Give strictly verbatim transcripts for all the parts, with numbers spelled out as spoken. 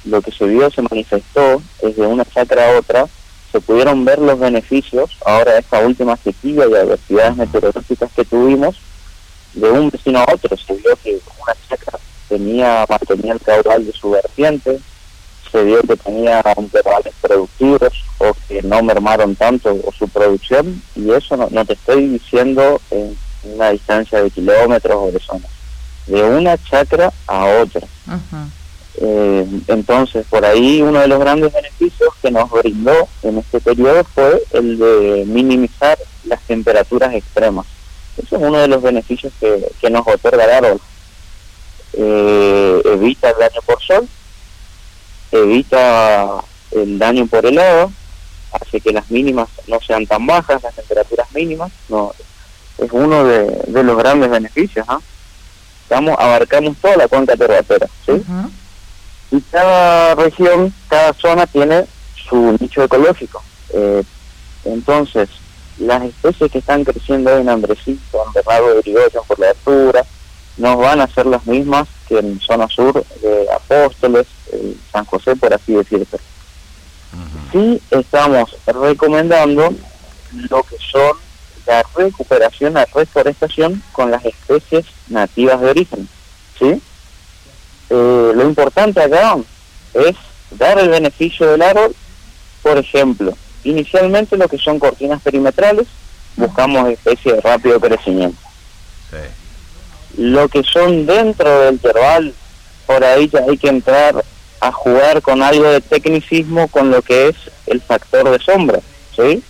lo que se vio, se manifestó, es de una chacra a otra, se pudieron ver los beneficios, ahora de esta última sequía y adversidades meteorológicas que tuvimos, de un vecino a otro. Se vio que una chacra tenía, mantenía el caudal de su vertiente, se vio que tenía intervalos productivos o que no mermaron tanto o su producción, y eso no, no te estoy diciendo en una distancia de kilómetros o de zonas, de una chacra a otra. Uh-huh. Eh, entonces, por ahí uno de los grandes beneficios que nos brindó en este periodo fue el de minimizar las temperaturas extremas. Eso es uno de los beneficios que, que nos otorga el árbol. Eh, evita el daño por sol, evita el daño por helado, hace que las mínimas no sean tan bajas, las temperaturas mínimas. No, es uno de, de los grandes beneficios. ¿eh? Estamos, abarcamos toda la cuenca terratera, ¿sí? Uh-huh. Y cada región, cada zona tiene su nicho ecológico. Eh, entonces, las especies que están creciendo en Andresito, en Bernardo de Irigoyen por la altura, no van a ser las mismas que en zona sur de Apóstoles, eh, San José, por así decirlo. Uh-huh. Sí estamos recomendando lo que son la recuperación, la reforestación con las especies nativas de origen, ¿sí? Eh, lo importante acá es dar el beneficio del árbol. Por ejemplo, inicialmente lo que son cortinas perimetrales, buscamos especies de rápido crecimiento. Sí. Lo que son dentro del yerbal, por ahí ya hay que entrar a jugar con algo de tecnicismo con lo que es el factor de sombra, ¿sí?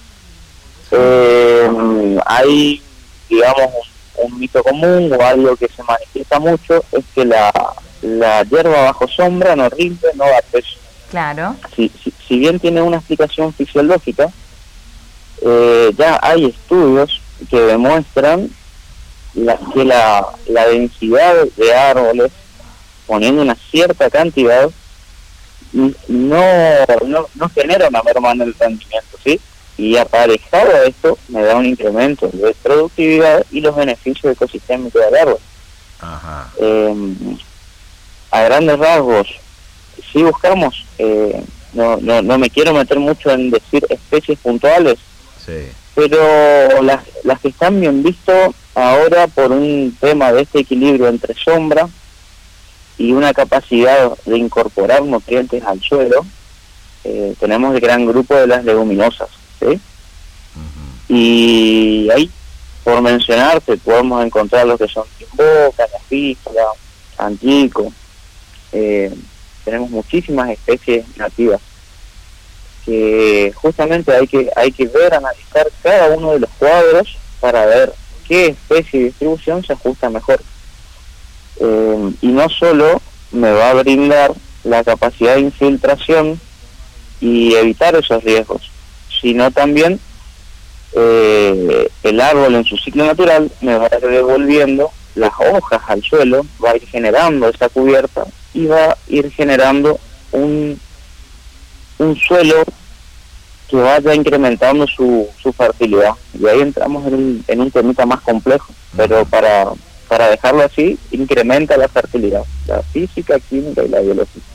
Eh, hay, digamos, un, un mito común o algo que se manifiesta mucho, es que la la hierba bajo sombra no rinde, no da peso. Claro. Si, si, si bien tiene una explicación fisiológica, eh, ya hay estudios que demuestran la, que la, la densidad de árboles, poniendo una cierta cantidad, no, no, no genera una merma en el rendimiento, ¿sí? Y aparejado a esto, me da un incremento de productividad y los beneficios ecosistémicos del árbol. Ajá. Eh, a grandes rasgos, si buscamos, eh, no, no, no me quiero meter mucho en decir especies puntuales, sí, pero las, las que están bien visto ahora por un tema de este equilibrio entre sombra y una capacidad de incorporar nutrientes al suelo, eh, tenemos el gran grupo de las leguminosas, ¿sí? Uh-huh. Y ahí, por mencionarte, podemos encontrar lo que son timbó, cañafícola, antico. Eh, tenemos muchísimas especies nativas que justamente hay que hay que ver, analizar cada uno de los cuadros para ver qué especie y distribución se ajusta mejor. Eh, y no solo me va a brindar la capacidad de infiltración y evitar esos riesgos, sino también eh, el árbol en su ciclo natural me va a ir devolviendo las hojas al suelo, va a ir generando esa cubierta y va a ir generando un, un suelo que vaya incrementando su, su fertilidad. Y ahí entramos en un, en un temita más complejo, pero para, para dejarlo así, incrementa la fertilidad, la física, química y la biológica.